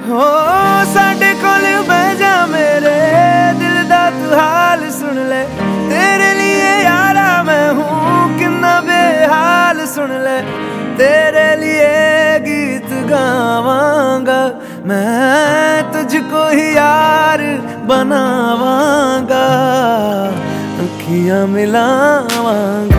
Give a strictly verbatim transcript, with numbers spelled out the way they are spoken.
हो साडे कोल बह जा मेरे दिल दा तू हाल सुन ले, तेरे लिए यारा मैं हूँ कितना बेहाल सुन ले, तेरे लिए गीत गावांगा मैं तुझको ही यार बनावांगा, अखियां मिलावांगा।